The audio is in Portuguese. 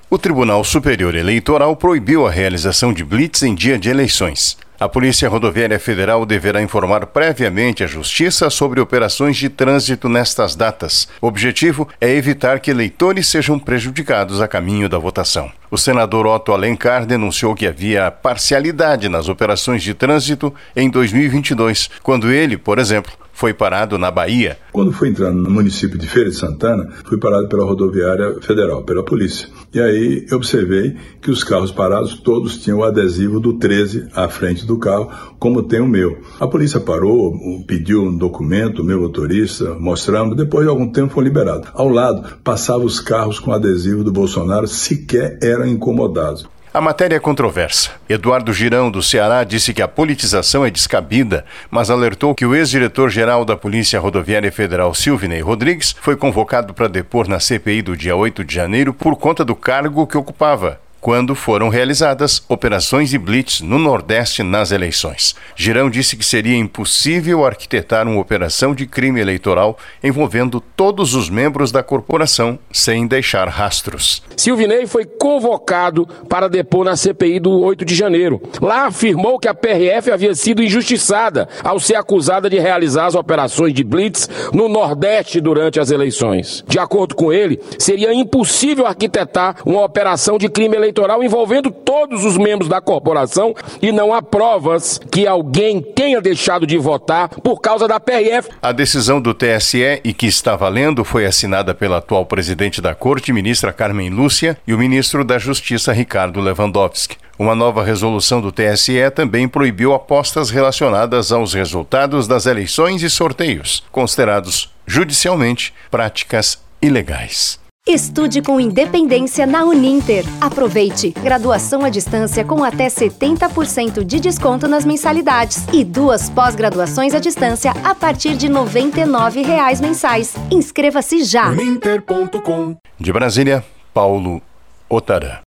O Tribunal Superior Eleitoral proibiu a realização de blitz em dia de eleições. A Polícia Rodoviária Federal deverá informar previamente a Justiça sobre operações de trânsito nestas datas. O objetivo é evitar que eleitores sejam prejudicados a caminho da votação. O senador Otto Alencar denunciou que havia parcialidade nas operações de trânsito em 2022, quando ele, por exemplo, foi parado na Bahia. Quando fui entrar no município de Feira de Santana, fui parado pela Rodoviária Federal, pela polícia. E aí eu observei que os carros parados todos tinham o adesivo do 13 à frente do carro, como tem o meu. A polícia parou, pediu um documento, o meu motorista, mostramos, depois de algum tempo foi liberado. Ao lado, passavam os carros com adesivo do Bolsonaro, sequer eram incomodados. A matéria é controversa. Eduardo Girão, do Ceará, disse que a politização é descabida, mas alertou que o ex-diretor-geral da Polícia Rodoviária Federal, Silvinei Rodrigues, foi convocado para depor na CPI do dia 8 de janeiro por conta do cargo que ocupava, quando foram realizadas operações de blitz no Nordeste nas eleições. Girão disse que seria impossível arquitetar uma operação de crime eleitoral envolvendo todos os membros da corporação sem deixar rastros. Silvinei foi convocado para depor na CPI do 8 de janeiro. Lá afirmou que a PRF havia sido injustiçada ao ser acusada de realizar as operações de blitz no Nordeste durante as eleições. De acordo com ele, seria impossível arquitetar uma operação de crime eleitoral envolvendo todos os membros da corporação e não há provas que alguém tenha deixado de votar por causa da PRF. A decisão do TSE e que está valendo foi assinada pela atual presidente da Corte, ministra Carmen Lúcia, e o ministro da Justiça, Ricardo Lewandowski. Uma nova resolução do TSE também proibiu apostas relacionadas aos resultados das eleições e sorteios, considerados judicialmente práticas ilegais. Estude com independência na Uninter. Aproveite! Graduação à distância com até 70% de desconto nas mensalidades e 2 pós-graduações à distância a partir de R$ 99,00 mensais. Inscreva-se já! Uninter.com. De Brasília, Paulo Otarã.